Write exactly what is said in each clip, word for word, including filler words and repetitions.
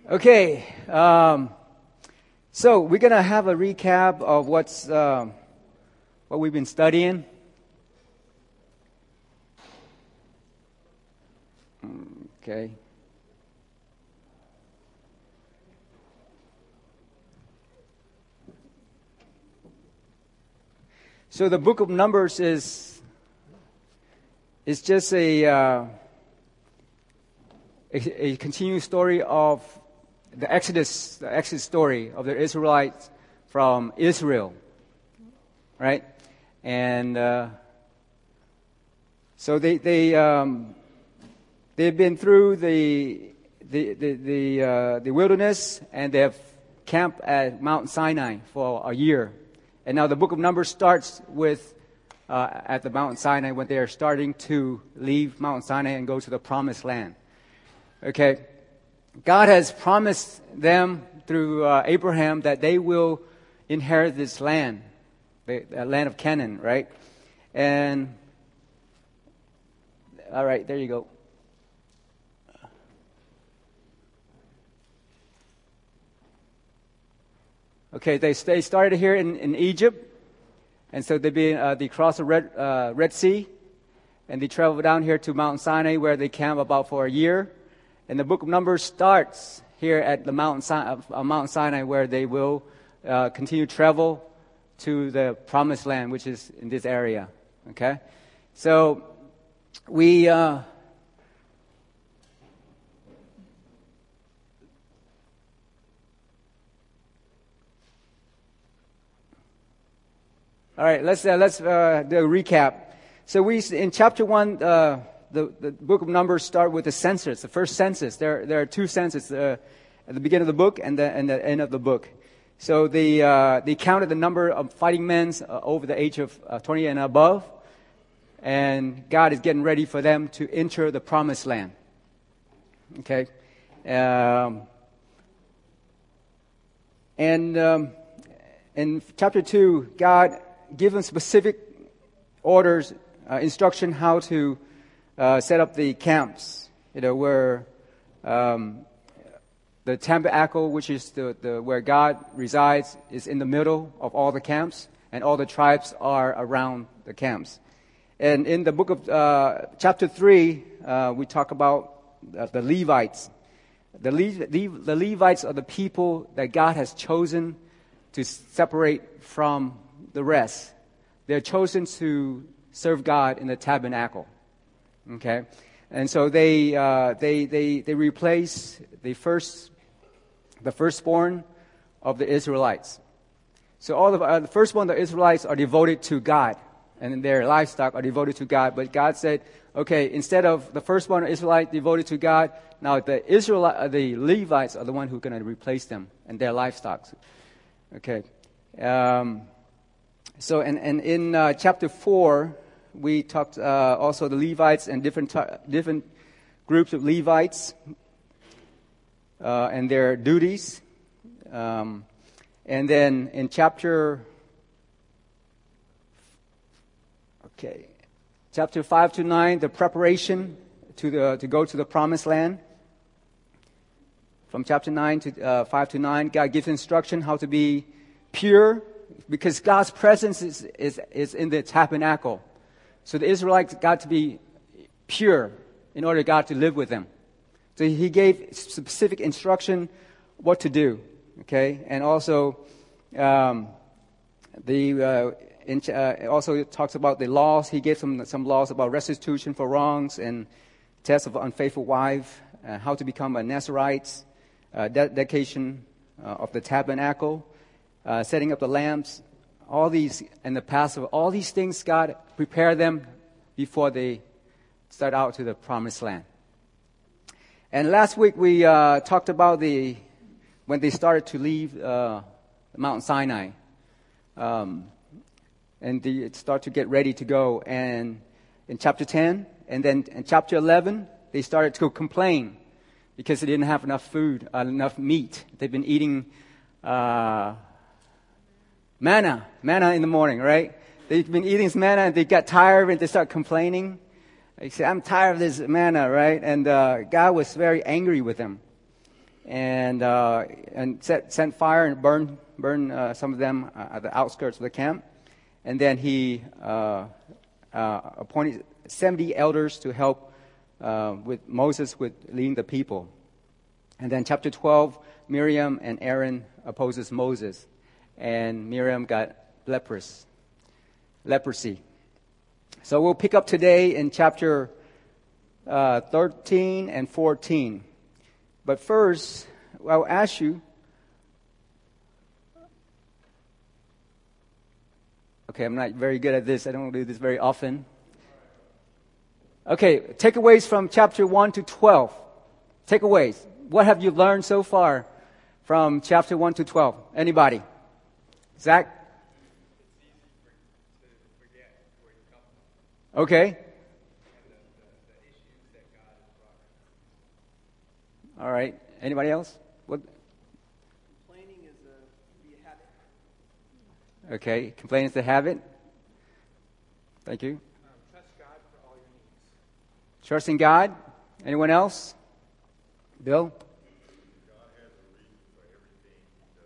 Okay, um, so we're going to have a recap of what's um, what we've been studying. Okay. So the book of Numbers is is just a uh, a, a continuing story of the Exodus, the Exodus story of the Israelites from Israel, right? And uh, so they they um, they've been through the the the the, uh, the wilderness, and they have camped at Mount Sinai for a year. And now the book of Numbers starts with uh, at the Mount Sinai when they are starting to leave Mount Sinai and go to the Promised Land. Okay. God has promised them through uh, Abraham that they will inherit this land, the, the land of Canaan, right? And, all right, there you go. Okay, they, they started here in, in Egypt, and so they, be, uh, they crossed the Red, uh, Red Sea, and they traveled down here to Mount Sinai where they camped about for a year. And the book of Numbers starts here at the Mount Sinai, uh, Mount Sinai where they will uh, continue to travel to the Promised Land, which is in this area. Okay? So we... Uh, all right, let's uh, let's uh, do a recap. So we in chapter one... Uh, The, the book of Numbers start with the census, the first census. There, there are two censuses uh, at the beginning of the book and the, and the end of the book. So they, uh, they counted the number of fighting men uh, over the age of uh, twenty and above. And God is getting ready for them to enter the Promised Land. Okay. Um, and um, in chapter two, God gives them specific orders, uh, instruction how to Uh, set up the camps, you know, where um, the tabernacle, which is the, the where God resides, is in the middle of all the camps, and all the tribes are around the camps. And in the book of uh, chapter three, uh, we talk about uh, the Levites. The, Le- Le- the Levites are the people that God has chosen to separate from the rest. They're chosen to serve God in the tabernacle. Okay, and so they uh, they they they replace the first the firstborn of the Israelites. So all of uh, the firstborn of the Israelites are devoted to God, and their livestock are devoted to God. But God said, okay, instead of the firstborn of Israelites devoted to God, now the Israelite, uh, the Levites are the one who are going to replace them and their livestock. Okay, um, so and and in uh, chapter four. We talked uh, also the Levites and different t- different groups of Levites uh, and their duties. Um, and then in chapter okay, chapter five to nine, the preparation to the to go to the Promised Land. From chapter nine to uh, five to nine, God gives instruction how to be pure, because God's presence is is, is in the tabernacle. So the Israelites got to be pure in order for God to live with them. So he gave specific instruction what to do. Okay, and also um, the uh, in, uh, also it talks about the laws. He gave some some laws about restitution for wrongs and test of unfaithful wife, uh, how to become a Nazarite, uh, dedication uh, of the tabernacle, uh, setting up the lamps. All these, and the Passover, all these things, God prepared them before they start out to the Promised Land. And last week we uh, talked about the when they started to leave uh, Mount Sinai, um, and they start to get ready to go. And in chapter ten, and then in chapter eleven, they started to complain because they didn't have enough food, uh, enough meat. They've been eating Uh, Manna, manna in the morning, right? They've been eating this manna and they got tired and they start complaining. They say, I'm tired of this manna, right? And uh, God was very angry with them. and uh, and set, sent fire and burned burned uh, some of them uh, at the outskirts of the camp. And then he uh, uh, appointed seventy elders to help uh, with Moses with leading the people. And then chapter twelve, Miriam and Aaron opposes Moses, and Miriam got leprous, leprosy. So we'll pick up today in chapter uh, thirteen and fourteen. But first, I'll ask you, okay, I'm not very good at this. I don't do this very often. Okay, takeaways from chapter one to twelve. Takeaways. What have you learned so far from chapter one to twelve? Anybody? Zach? Okay. All right. Anybody else? What? Complaining is a, be a habit. Okay. Complaining is a habit. Thank you. Um, trust God for all your needs. Trusting God. Anyone else? Bill? God has a reason for everything he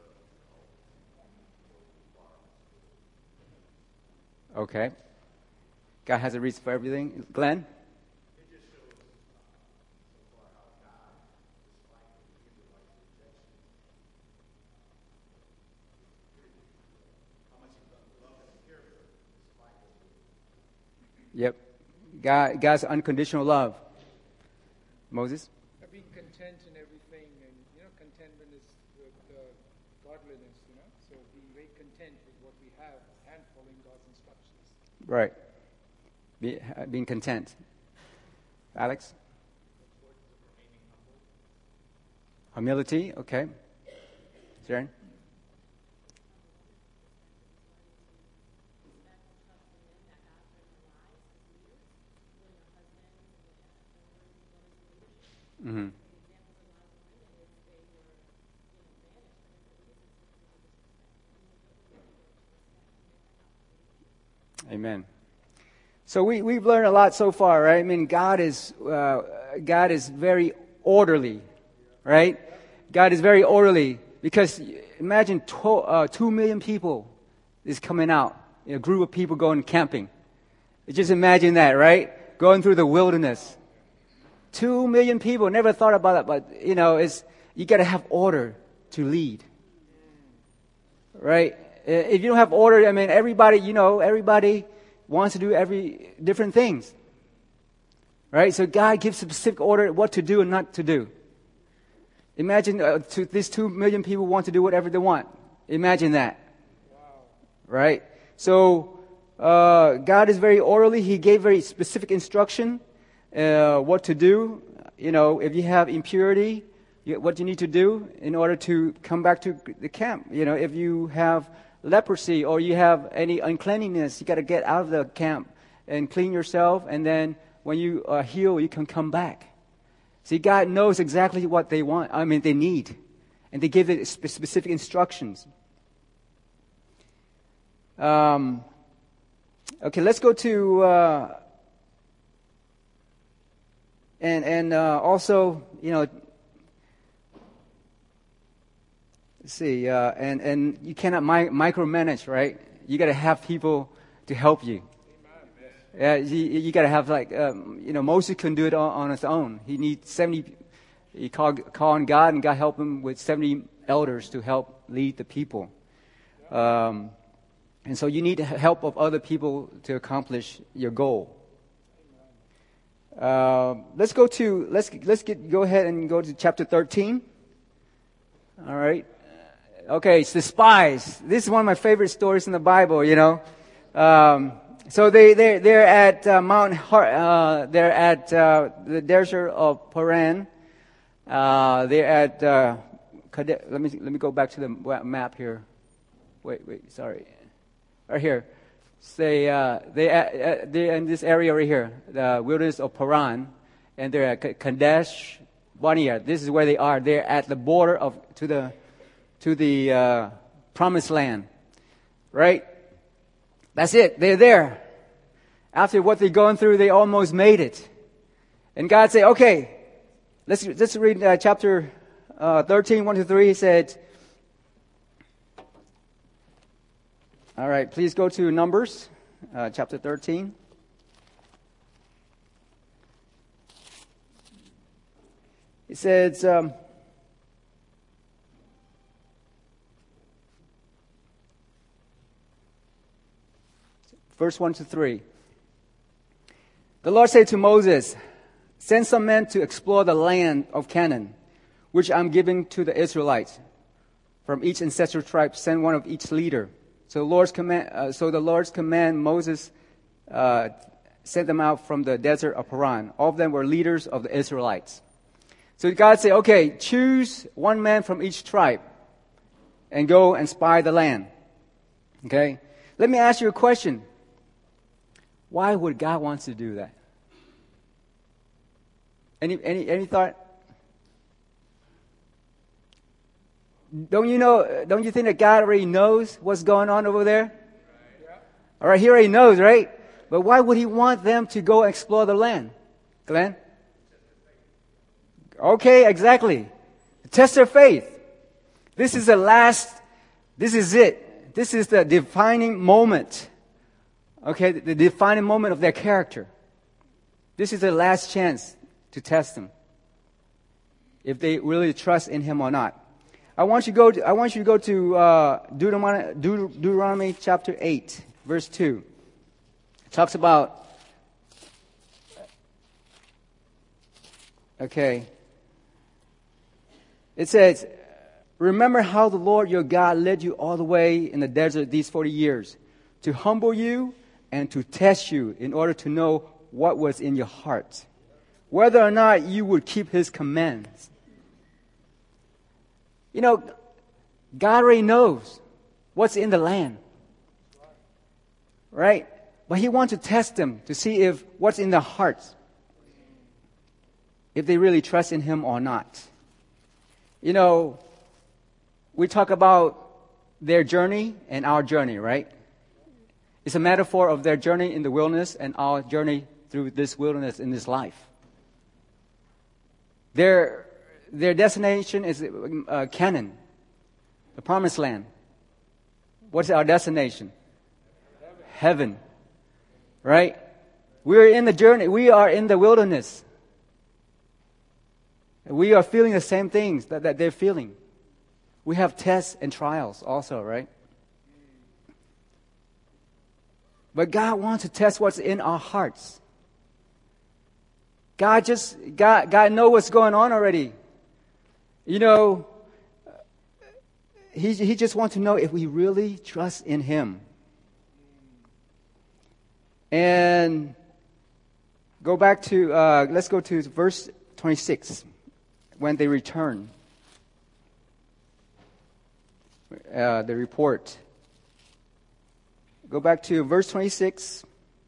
does. Okay. God has a reason for everything. Glenn? It just shows uh, so far how God, despite the Israelites' rejection, how much he loved them and cared for them despite their Yep. God, God's unconditional love. Moses? Being content in everything, and you know, contentment is with uh, godliness. You know, so being very content with what we have and following God's instructions. Right. Be, uh, being content. Alex? Humility. Okay. Sharon? Mm-hmm. Amen. So we, we've learned a lot so far, right? I mean, God is, uh, God is very orderly, right? God is very orderly because imagine tw- uh, two million people is coming out, a group of people going camping. Just imagine that, right? Going through the wilderness. Two million people, never thought about it, but, you know, it's, you got to have order to lead. Right? If you don't have order, I mean, everybody, you know, everybody wants to do every different things. Right? So God gives specific order what to do and not to do. Imagine uh, to, these two million people want to do whatever they want. Imagine that. Wow. Right? So, uh, God is very orderly. He gave very specific instruction. Uh, what to do, you know, if you have impurity, you, what you need to do in order to come back to the camp. You know, if you have leprosy or you have any uncleanliness, you got to get out of the camp and clean yourself. And then when you are healed, you can come back. See, God knows exactly what they want. I mean, they need, and they give it specific instructions. Um, okay, let's go to. Uh, And and uh, also, you know, let's see, uh, and and you cannot mi- micromanage, right? You got to have people to help you. Yeah, you, you got to have like, um, you know, Moses couldn't do it on, on his own. He needs seventy. He called call on God, and God helped him with seventy elders to help lead the people. Um, and so you need the help of other people to accomplish your goal. Uh, let's go to let's let's get go ahead and go to chapter thirteen. All right. Okay, it's the spies. This is one of my favorite stories in the Bible. You know, um, so they they they're at uh, Mount Har- uh, they're at uh, the desert of Paran. Uh, they're at uh, Kade- let me let me go back to the map here. Wait wait sorry, right here. Say uh, they uh, they're in this area right here, the wilderness of Paran, and they're at Kadesh Barnea. This is where they are. They're at the border of to the to the uh, promised land, right? That's it. They're there. After what they're going through, they almost made it, and God said, "Okay, let's let's read uh, chapter uh, thirteen, one to three, he said, all right, please go to Numbers, uh, chapter thirteen. It says, um, verse one to three. The Lord said to Moses, send some men to explore the land of Canaan, which I'm giving to the Israelites. From each ancestral tribe, send one of each leader. So the Lord's command, uh, so the Lord's command, Moses uh, sent them out from the desert of Paran. All of them were leaders of the Israelites. So God said, okay, choose one man from each tribe and go and spy the land. Okay? Let me ask you a question. Why would God want to do that? Any any any thought? Don't you know? Don't you think that God already knows what's going on over there? Yeah. All right, He already knows, right? But why would He want them to go explore the land, Glenn? Okay, exactly. Test their faith. This is the last. This is it. This is the defining moment. Okay, the defining moment of their character. This is the last chance to test them, if they really trust in Him or not. I want you to go. To, I want you to go to uh, Deuteronomy, Deut- Deuteronomy chapter eight, verse two. It talks about. Okay. It says, "Remember how the Lord your God led you all the way in the desert these forty years, to humble you and to test you in order to know what was in your heart, whether or not you would keep His commands." You know, God already knows what's in the land. Right? But He wants to test them to see if what's in their hearts, if they really trust in Him or not. You know, we talk about their journey and our journey, right? It's a metaphor of their journey in the wilderness and our journey through this wilderness in this life. Their, their destination is uh, Canaan, the promised land. What's our destination? Heaven. Heaven. Right? We're in the journey. We are in the wilderness. We are feeling the same things that, that they're feeling. We have tests and trials also, right? But God wants to test what's in our hearts. God just, God, God knows what's going on already. You know, He, He just wants to know if we really trust in Him. And go back to, uh, let's go to verse twenty-six. When they return, uh, the report. Go back to verse twenty-six.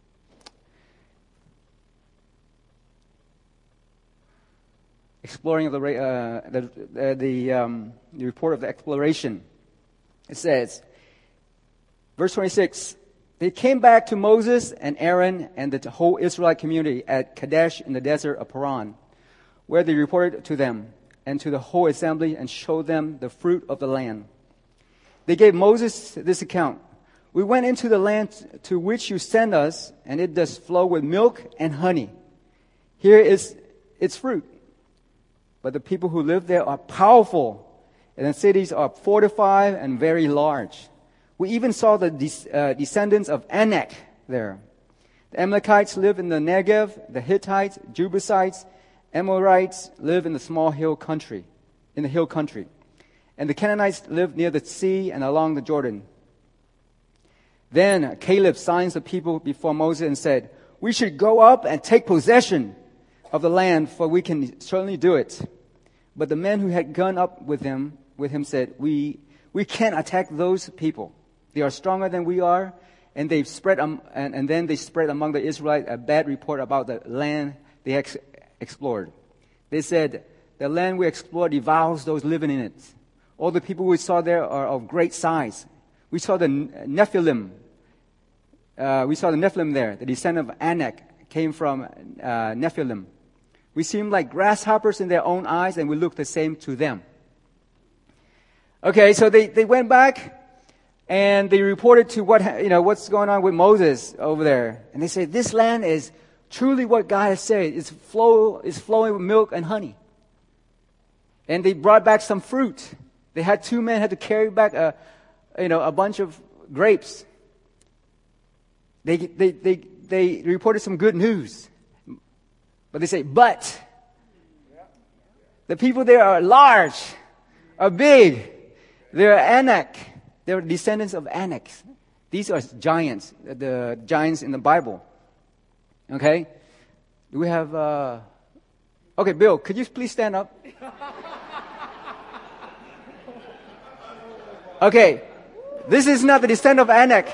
Exploring of the uh, the uh, the, um, the report of the exploration. It says, verse twenty-six. They came back to Moses and Aaron and the whole Israelite community at Kadesh in the desert of Paran, where they reported to them and to the whole assembly and showed them the fruit of the land. They gave Moses this account. We went into the land to which you sent us, and it does flow with milk and honey. Here is its fruit. But the people who live there are powerful, and the cities are fortified and very large. We even saw the des- uh, descendants of Anak there. The Amalekites live in the Negev, the Hittites, Jebusites, Amorites live in the small hill country, in the hill country. And the Canaanites live near the sea and along the Jordan. Then Caleb signs the people before Moses and said, "We should go up and take possession of the land, for we can certainly do it." But the men who had gone up with him, with him said, "We we can't attack those people. They are stronger than we are." And they spread um, and, and then they spread among the Israelites a bad report about the land they ex- explored. They said, "The land we explored devours those living in it. All the people we saw there are of great size. We saw the Nephilim. Uh, we saw the Nephilim there. The descendant of Anak came from uh, Nephilim. We seemed like grasshoppers in their own eyes, and we looked the same to them." Okay, so they, they went back and they reported to what, ha- you know, what's going on with Moses over there. And they said, this land is truly what God has said. It's flow, it's flowing with milk and honey. And they brought back some fruit. They had two men had to carry back a, you know, a bunch of grapes. They, they, they, they reported some good news. But they say, but the people there are large, are big. They're Anak. They're descendants of Anak. These are giants, the giants in the Bible. Okay? Do we have, uh, okay, Bill, could you please stand up? Okay, this is not the descendant of Anak.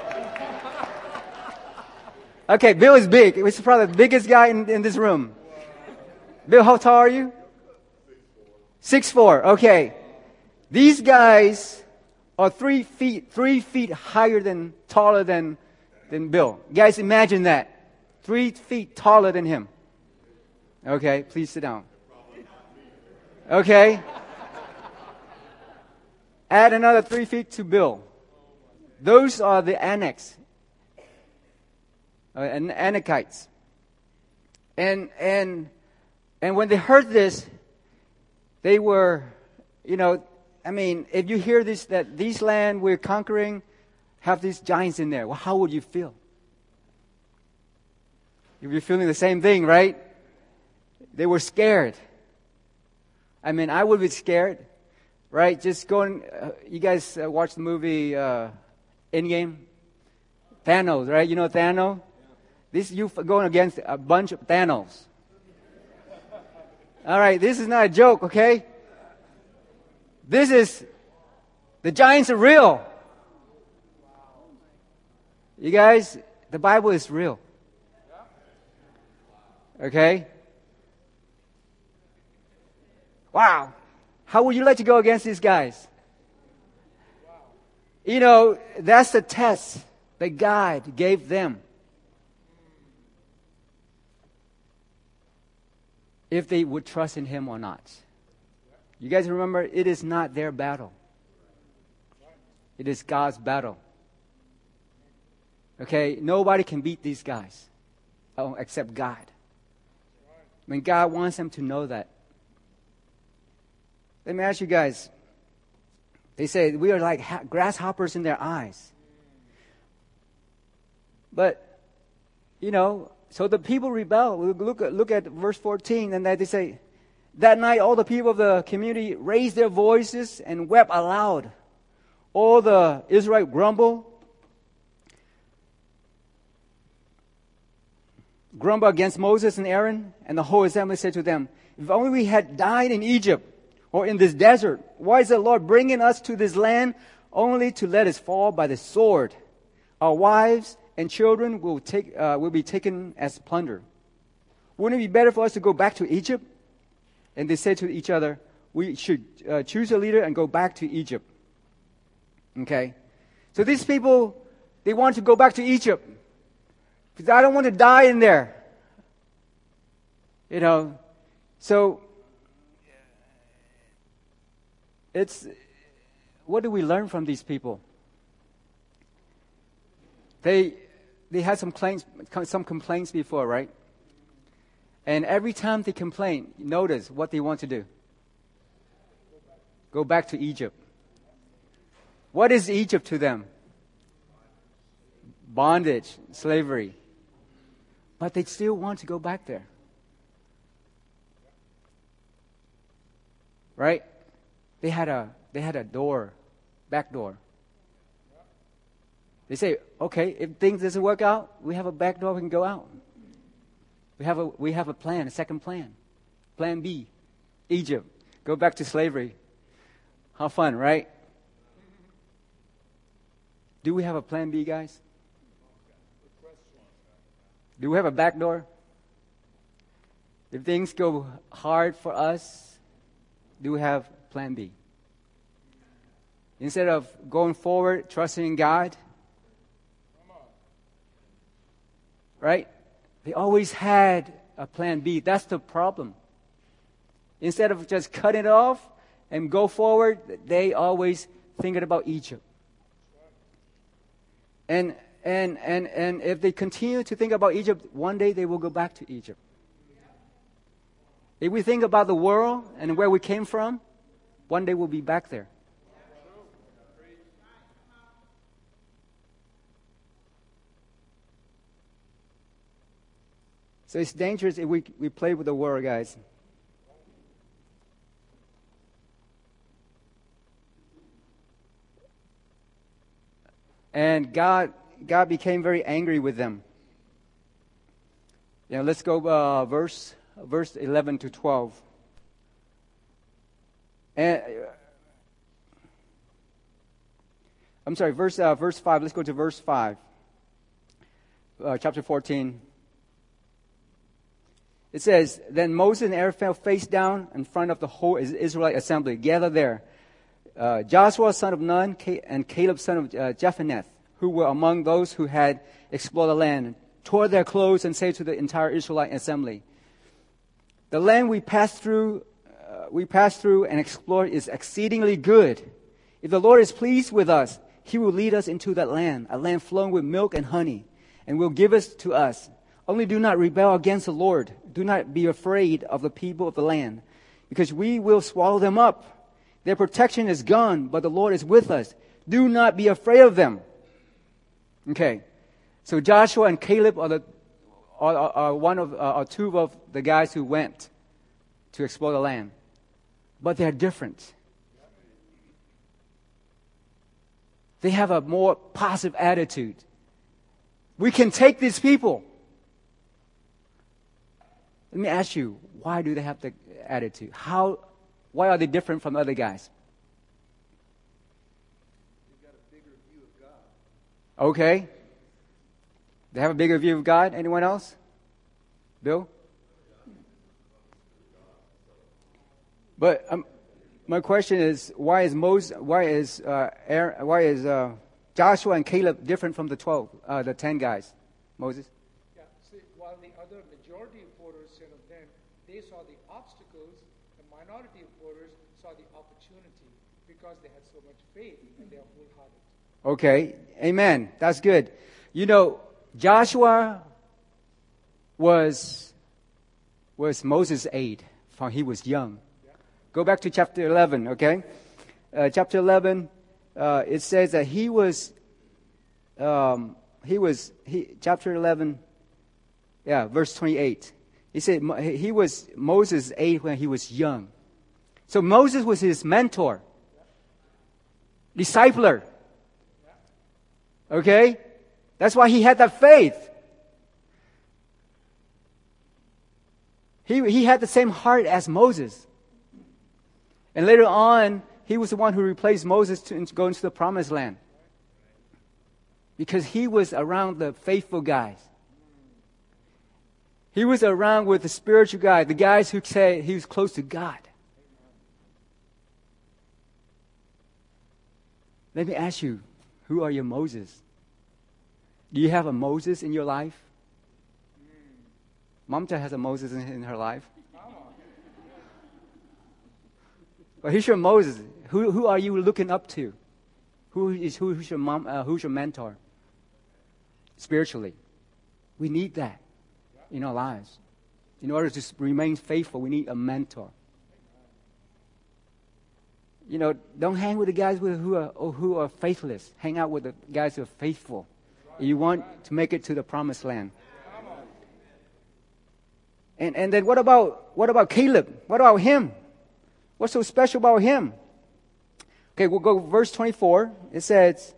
Okay, Bill is big. He's probably the biggest guy in, in this room. Bill, how tall are you? Six four. Okay. These guys are three feet, three feet higher than, taller than, than Bill. Guys, imagine that. Three feet taller than him. Okay, please sit down. Okay. Add another three feet to Bill. Those are the Anaks. Uh, and Anakites. And, and, and when they heard this, they were, you know, I mean, if you hear this, that these land we're conquering have these giants in there, well, how would you feel? You're feeling the same thing, right? They were scared. I mean, I would be scared, right? Just going, uh, you guys uh, watch the movie uh, Endgame? Thanos, right? You know Thanos? This you going against a bunch of Thanos. All right, this is not a joke, okay? This is, the giants are real. You guys, the Bible is real. Okay? Wow. How would you like to go against these guys? You know, that's the test that God gave them. If they would trust in Him or not. You guys remember, it is not their battle. It is God's battle. Okay? Nobody can beat these guys oh, except God. I mean, God wants them to know that. Let me ask you guys. They say we are like ha- grasshoppers in their eyes. But, you know, so the people rebel. We look at, look at verse fourteen, and they say, that night all the people of the community raised their voices and wept aloud. All the Israel grumbled. Grumbled against Moses and Aaron, and the whole assembly said to them, if only we had died in Egypt or in this desert. Why is the Lord bringing us to this land only to let us fall by the sword? Our wives and children will take uh, will be taken as plunder. Wouldn't it be better for us to go back to Egypt? And they said to each other, we should uh, choose a leader and go back to Egypt. Okay? So these people, they want to go back to Egypt. Because I don't want to die in there. You know, so it's, what do we learn from these people? They they had some claims, some complaints before, right? And every time they complain, notice what they want to do. Go back to Egypt. What is Egypt to them? Bondage, slavery. But they still want to go back there. Right? They had a they had a door, back door. They say, okay, if things doesn't work out, we have a back door, we can go out. We have a we have a plan, a second plan. Plan B. Egypt. Go back to slavery. How fun, right? Do we have a plan B, guys? Do we have a back door? If things go hard for us, do we have plan B? Instead of going forward, trusting in God, right? They always had a plan B. That's the problem. Instead of just cutting it off and go forward, they always thinking about Egypt. And, and, and, and if they continue to think about Egypt, one day they will go back to Egypt. If we think about the world and where we came from, one day we'll be back there. So it's dangerous if we, we play with the world, guys. And God, God became very angry with them. You know, let's go uh, verse verse eleven to twelve. And uh, I'm sorry, verse uh, verse five. Let's go to verse five. Uh, chapter fourteen. It says, "Then Moses and Aaron fell face down in front of the whole Israelite assembly, gathered there. Uh, Joshua son of Nun and Caleb son of uh, Jephunneh, who were among those who had explored the land, tore their clothes and said to the entire Israelite assembly, 'The land we passed through, uh, we passed through and explored is exceedingly good. If the Lord is pleased with us, He will lead us into that land, a land flowing with milk and honey, and will give it to us. Only do not rebel against the Lord. Do not be afraid of the people of the land, because we will swallow them up. Their protection is gone, but the Lord is with us. Do not be afraid of them.'" Okay, so Joshua and Caleb are the are, are, are one of uh, are two of the guys who went to explore the land, but they are different. They have a more positive attitude. We can take these people. Let me ask you, why do they have the attitude? How? Why are they different from other guys? They've got a bigger view of God. Okay. They have a bigger view of God. Anyone else? Bill? But um, my question is, why is Moses? Why is uh, Aaron, why is uh, Joshua and Caleb different from the twelve, uh, the ten guys? Moses? Yeah, see, while the other majority of voters, you know, then they saw the obstacles, the minority of voters saw the opportunity because they had so much faith and they are wholehearted. Okay, amen. That's good. You know, Joshua was was Moses' aide from he was young. Yeah. Go back to chapter eleven, okay? Uh, chapter eleven, uh, it says that he was, um, he was, he, chapter eleven, yeah, verse twenty-eight. He said he was Moses' aide when he was young. So Moses was his mentor, discipler. Okay? That's why he had that faith. He, he had the same heart as Moses. And later on, he was the one who replaced Moses to go into the promised land. Because he was around the faithful guys. He was around with the spiritual guys, the guys who say he was close to God. Let me ask you, who are your Moses? Do you have a Moses in your life? Mamta has a Moses in, in her life. But who's your Moses? Who who are you looking up to? Who is who, who's your mom? Uh, who's your mentor? Spiritually, we need that in our lives. In order to remain faithful, we need a mentor. You know, don't hang with the guys who are who are faithless. Hang out with the guys who are faithful. You want to make it to the promised land. And and then what about what about Caleb? What about him? What's so special about him? Okay, we'll go verse twenty-four. It says,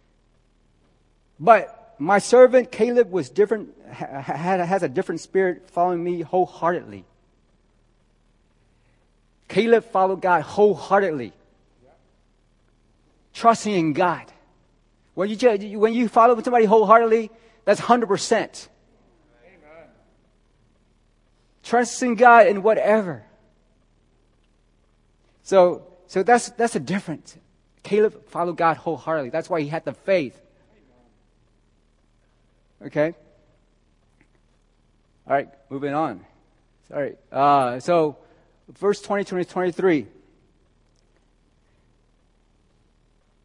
"But my servant Caleb was different, had, has a different spirit, following me wholeheartedly." Caleb followed God wholeheartedly, trusting in God. When you when you follow somebody wholeheartedly, that's one hundred percent. Amen. Trusting God in whatever. So, so that's that's a difference. Caleb followed God wholeheartedly. That's why he had the faith. Okay. All right, moving on. Sorry. Uh, so, verse twenty, twenty, twenty-three.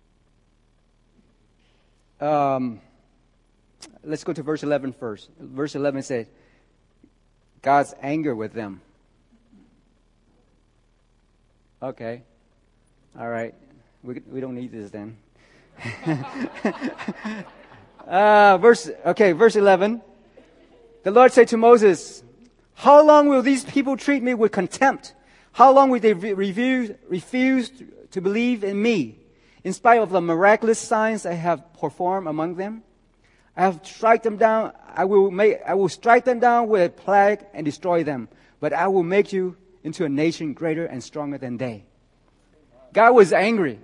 um, let's go to verse eleven first. Verse eleven says, God's anger with them. Okay. All right. We we don't need this then. uh, verse okay, verse eleven. The Lord said to Moses, how long will these people treat me with contempt? How long will they re- refuse, refuse to believe in me, in spite of the miraculous signs I have performed among them? I have strike them down. I will make. I will strike them down with a plague and destroy them. But I will make you into a nation greater and stronger than they. God was angry.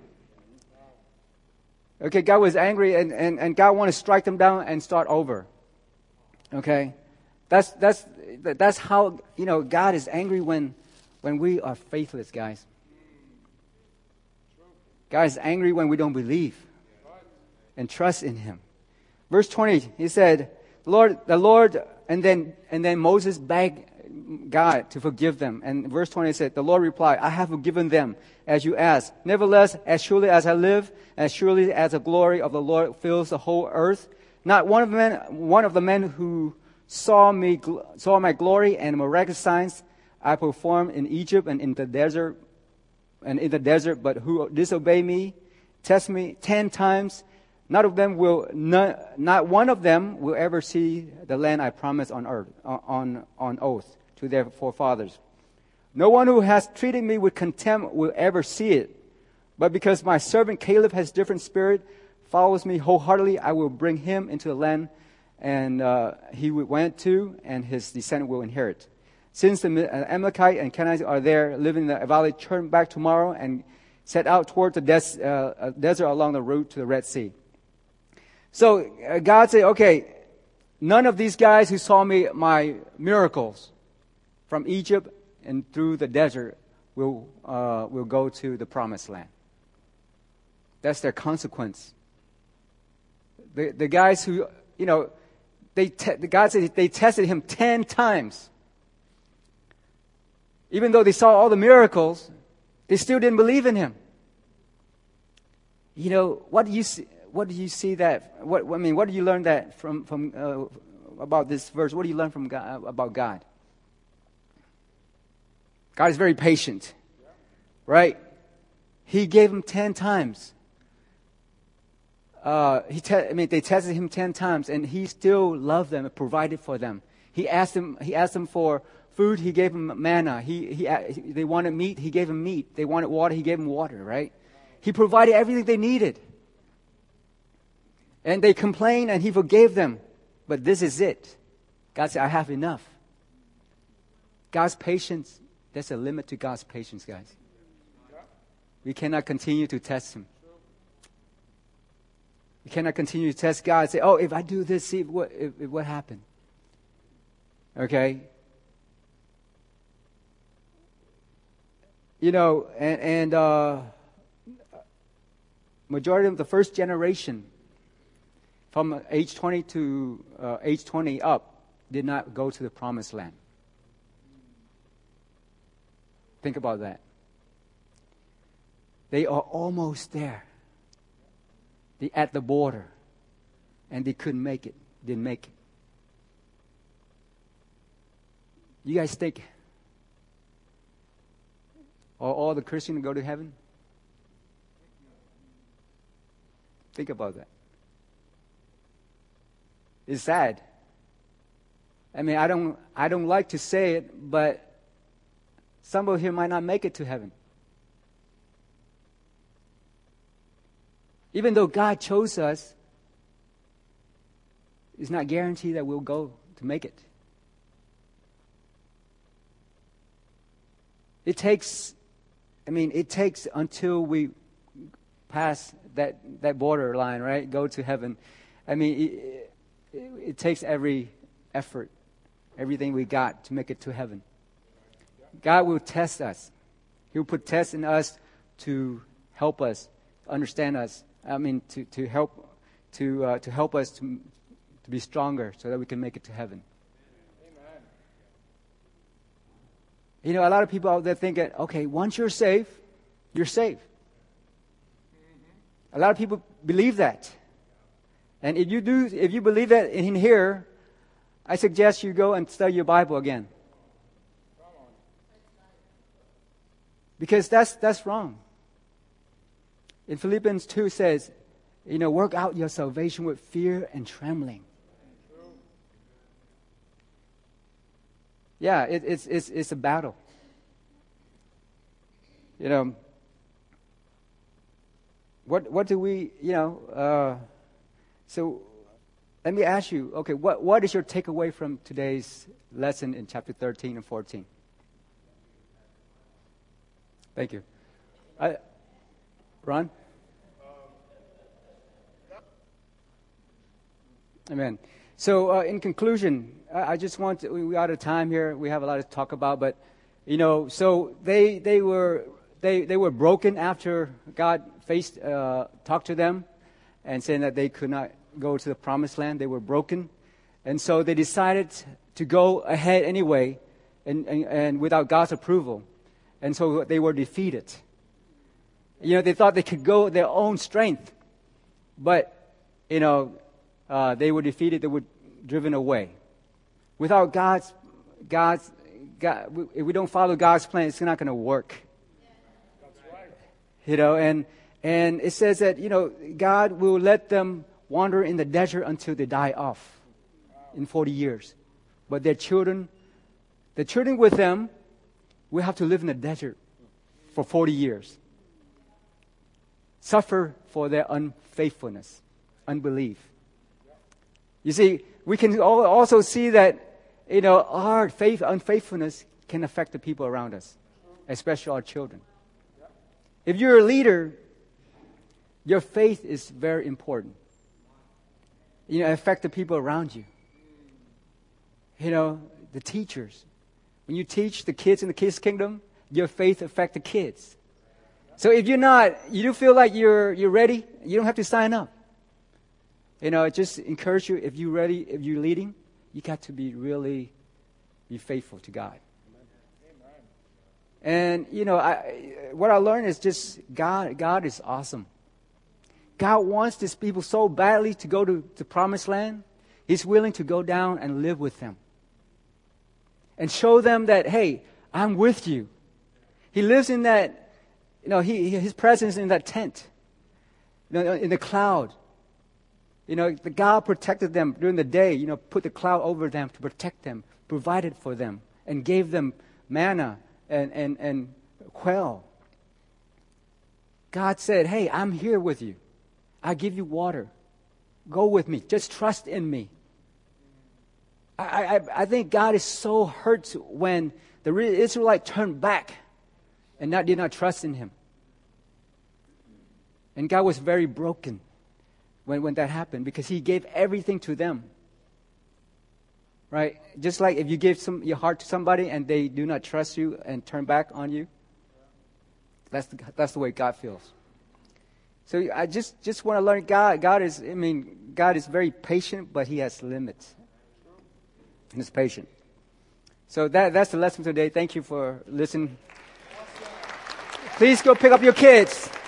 Okay, God was angry, and, and, and God wanted to strike them down and start over. Okay, that's that's that's how, you know, God is angry when when we are faithless, guys. God is angry when we don't believe and trust in Him. Verse twenty, He said, "Lord, the Lord," and then and then Moses begged God to forgive them. And verse twenty said, "The Lord replied, I have forgiven them as you asked. Nevertheless, as surely as I live, as surely as the glory of the Lord fills the whole earth, not one of the men, one of the men who saw me saw my glory and miraculous signs I performed in Egypt and in the desert, and in the desert, but who disobey me, test me ten times, not of them will not, not one of them will ever see the land I promised on earth on on oath to their forefathers. No one who has treated me with contempt will ever see it. But because my servant Caleb has different spirit, follows me wholeheartedly, I will bring him into the land, and uh, he went to, and his descendant will inherit. Since the Amalekite and Canaanites are there, living in the valley, turn back tomorrow and set out toward the des- uh, desert along the route to the Red Sea." So uh, God said, okay, none of these guys who saw me, my miracles from Egypt and through the desert will uh, will go to the promised land. That's their consequence. The the guys who, you know, they te- the God said they tested him ten times. Even though they saw all the miracles, they still didn't believe in him. You know, what do you see? What do you see that? What I mean, what do you learn that from from uh, about this verse? What do you learn from God, about God? God is very patient, right? He gave him ten times. Uh, he, te- I mean, they tested him ten times, and he still loved them and provided for them. He asked them. He asked them for food. He gave them manna. He, he, they wanted meat. He gave them meat. They wanted water. He gave them water. Right? He provided everything they needed. And they complained, and he forgave them. But this is it. God said, "I have enough." God's patience. There's a limit to God's patience, guys. We cannot continue to test him. We cannot continue to test God and say, "Oh, if I do this, see what if, if what happened." Okay. You know, and, and uh, majority of the first generation, from age twenty to uh, age twenty up, did not go to the promised land. Think about that. They are almost there. They at the border, and they couldn't make it. Didn't make it. You guys think, are all the Christians go to heaven? Think about that. It's sad. I mean, I don't, I don't like to say it, but some of you might not make it to heaven. Even though God chose us, it's not guaranteed that we'll go to make it. It takes, I mean, it takes until we pass that, that border line, right? Go to heaven. I mean, it, it, it takes every effort, everything we got to make it to heaven. God will test us. He will put tests in us to help us, understand us. I mean, to, to help to uh, to help us to to be stronger, so that we can make it to heaven. Amen. You know, a lot of people out there thinking, okay, once you're saved, you're saved. Mm-hmm. A lot of people believe that, And if you do, if you believe that in here, I suggest you go and study your Bible again. Because that's, that's wrong. In Philippians two says, you know, work out your salvation with fear and trembling. Yeah, it, it's, it's, it's a battle. You know, what, what do we, you know, uh, so let me ask you, okay, what, what is your takeaway from today's lesson in chapter thirteen and fourteen? Thank you. I, Ron? Amen. So uh, in conclusion, I, I just want to, we, we're out of time here. We have a lot to talk about, but, you know, so they, they were, they, they were broken after God faced, uh, talked to them and saying that they could not go to the promised land. They were broken. And so they decided to go ahead anyway and, and, and without God's approval. And so they were defeated. You know, they thought they could go their own strength. But, you know, uh, they were defeated. They were driven away. Without God's, God's, God, if we don't follow God's plan, it's not going to work. That's right. You know, and, and it says that, you know, God will let them wander in the desert until they die off in forty years. But their children, the children with them, will have to live in the desert for forty years. Suffer for their unfaithfulness, unbelief. You see, we can also see that, you know, our faith, unfaithfulness can affect the people around us, especially our children. If you're a leader, your faith is very important. You know, affect the people around you. You know, the teachers. When you teach the kids in the kids' kingdom, your faith affects the kids. So if you're not, you do feel like you're you're ready, you don't have to sign up. You know, I just encourage you, if you're ready, if you're leading, you got to be really be faithful to God. Amen. And, you know, I, what I learned is just God, God is awesome. God wants these people so badly to go to the promised land. He's willing to go down and live with them. And show them that, hey, I'm with you. He lives in that, you know, he, his presence in that tent, you know, in the cloud. You know, the God protected them during the day, you know, put the cloud over them to protect them, provided for them, and gave them manna and, and, and quail. God said, hey, I'm here with you. I give you water. Go with me. Just trust in me. I, I, I think God is so hurt when the Israelites turned back and not, did not trust in Him. And God was very broken when, when that happened because He gave everything to them. Right? Just like if you give some, your heart to somebody and they do not trust you and turn back on you, that's the, that's the way God feels. So I just, just want to learn God. God is, I mean, God is very patient, but He has limits. And He's patient. So that, that's the lesson today. Thank you for listening. Please go pick up your kids.